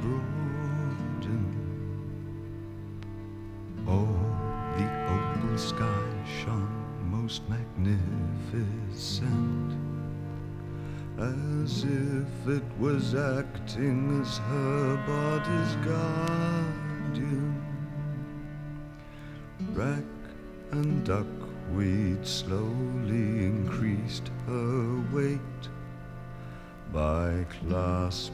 broaden. Oh, the opal sky shone most magnificent, as if it was acting as her body's guardian. Rack and duckweed slowly increased her weight by clasping